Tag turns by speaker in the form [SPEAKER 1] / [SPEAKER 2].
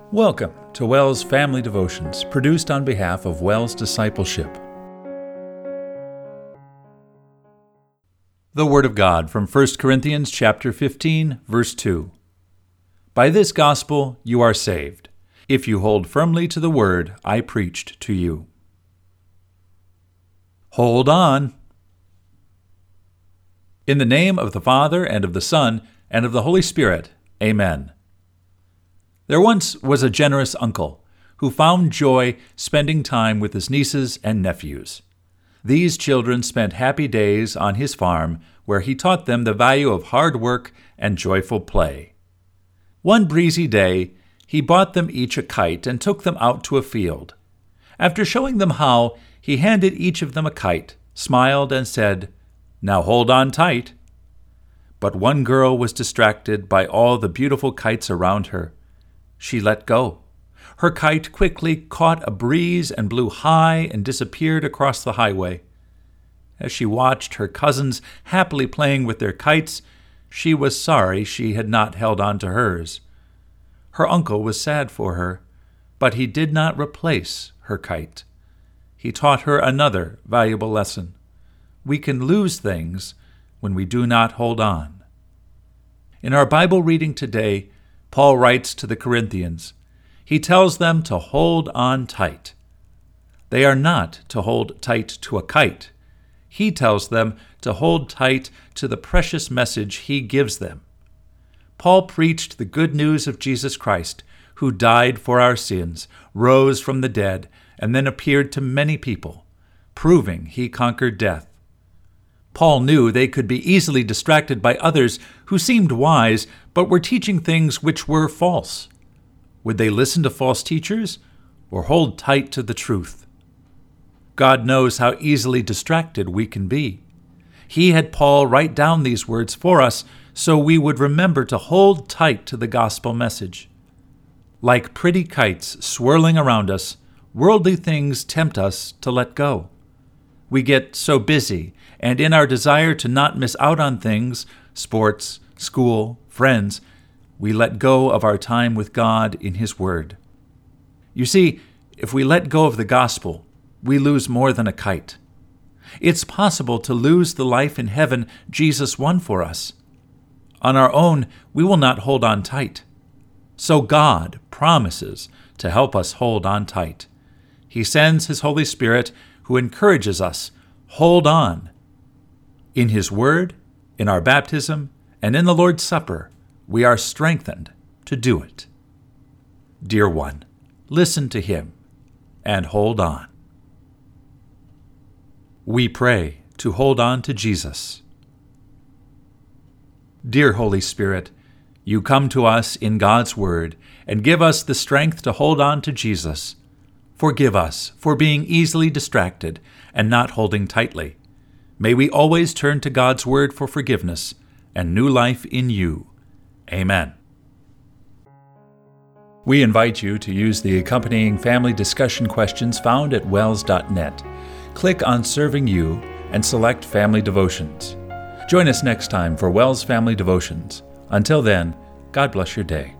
[SPEAKER 1] Welcome to WELS Family Devotions, produced on behalf of WELS Discipleship. The Word of God from 1 Corinthians chapter 15, verse 2. By this gospel you are saved, if you hold firmly to the word I preached to you. Hold on. In the name of the Father, and of the Son, and of the Holy Spirit, Amen. There once was a generous uncle who found joy spending time with his nieces and nephews. These children spent happy days on his farm, where he taught them the value of hard work and joyful play. One breezy day, he bought them each a kite and took them out to a field. After showing them how, he handed each of them a kite, smiled, and said, "Now hold on tight." But one girl was distracted by all the beautiful kites around her. She let go. Her kite quickly caught a breeze and blew high and disappeared across the highway. As she watched her cousins happily playing with their kites, she was sorry she had not held on to hers. Her uncle was sad for her, but he did not replace her kite. He taught her another valuable lesson. We can lose things when we do not hold on. In our Bible reading today, Paul writes to the Corinthians. He tells them to hold on tight. They are not to hold tight to a kite. He tells them to hold tight to the precious message he gives them. Paul preached the good news of Jesus Christ, who died for our sins, rose from the dead, and then appeared to many people, proving he conquered death. Paul knew they could be easily distracted by others who seemed wise but were teaching things which were false. Would they listen to false teachers or hold tight to the truth? God knows how easily distracted we can be. He had Paul write down these words for us so we would remember to hold tight to the gospel message. Like pretty kites swirling around us, worldly things tempt us to let go. We get so busy, and in our desire to not miss out on things, sports, school, friends, we let go of our time with God in His Word. You see, if we let go of the gospel, we lose more than a kite. It's possible to lose the life in heaven Jesus won for us. On our own, we will not hold on tight. So God promises to help us hold on tight. He sends His Holy Spirit, who encourages us, hold on. In His Word, in our baptism, and in the Lord's Supper, we are strengthened to do it. Dear one, listen to Him and hold on. We pray to hold on to Jesus. Dear Holy Spirit, you come to us in God's Word and give us the strength to hold on to Jesus. Forgive us for being easily distracted and not holding tightly. May we always turn to God's Word for forgiveness and new life in you. Amen. We invite you to use the accompanying family discussion questions found at wels.net. Click on Serving You and select Family Devotions. Join us next time for WELS Family Devotions. Until then, God bless your day.